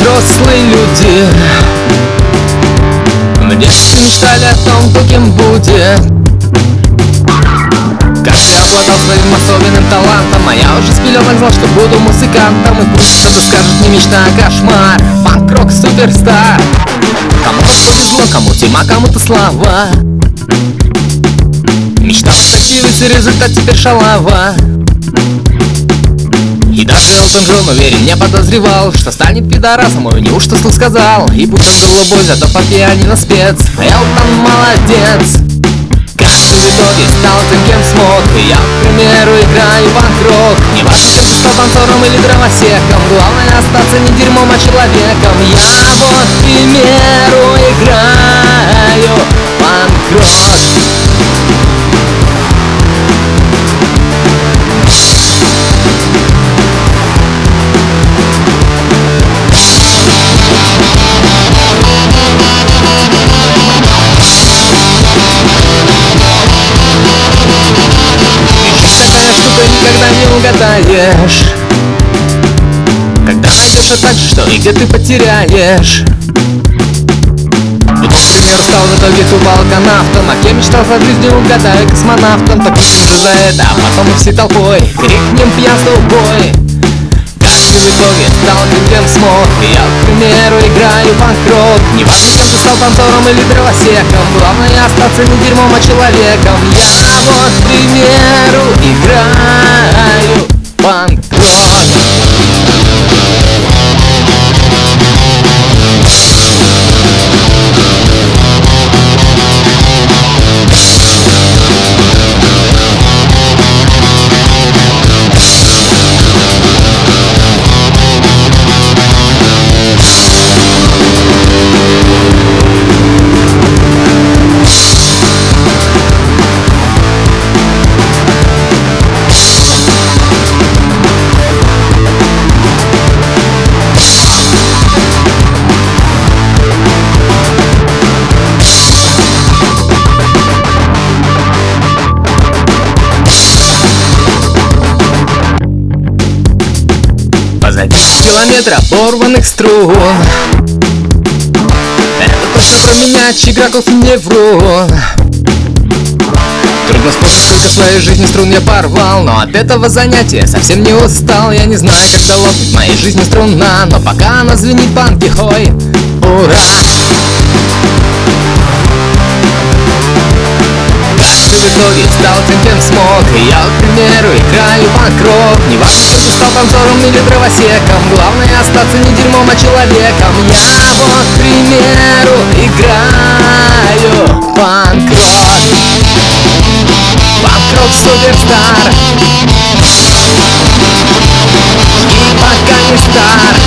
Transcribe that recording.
взрослые люди в детстве мечтали о том, каким будет. Каждый обладал своим особенным талантом, а я уже с пеленок знал, что буду музыкантом. И пусть кто-то скажет не мечта, а кошмар, панк-рок суперстар. Кому-то повезло, кому тьма, кому-то слава. Мечта достигается, результат теперь шалава. И даже Элтон Джон, уверен, не подозревал, что станет пидорасом, ой, неужто слух сказал. И будь он голубой, зато по пианино спец. Элтон молодец. Каждый в итоге стал тем, кем смог. И я, к примеру, играю панк-рок. Не важно, кем ты стал, танцором или дровосеком, главное остаться не дерьмом, а человеком. Я вот, к примеру, играю панк-рок. Никогда не угадаешь, когда найдешь, а так же, что и где ты потеряешь. Вот, к примеру, стал в итоге футболконавтом, а кем мечтал за жизнью, угадаю, космонавтом. Так крикнем же за это, а потом мы всей толпой крикнем пьянство в бой. Каждый в итоге стал тем, кем смог. И я, к примеру, играю панк-рок. Не важно, кем ты стал, танцором или дровосеком, главное остаться не дерьмом, а человеком. Я вот, к примеру, играю панк-рок. Позади километра порванных струн. Это точно про меня, Чиграков не врун. Трудно вспомнить, сколько в своей жизни струн я порвал, но от этого занятия совсем не устал. Я не знаю, когда лопнет в моей жизни струна, но пока она звенит, панки, хой, ура! Каждый в итоге стал тем, кем смог. И я, к примеру, играю панк-рок. Не важно, кем ты стал, танцором или дровосеком, главное остаться не дерьмом, а человеком. Я вот, к примеру, играю панк-рок. Панк-рок суперстар. И пока не стар.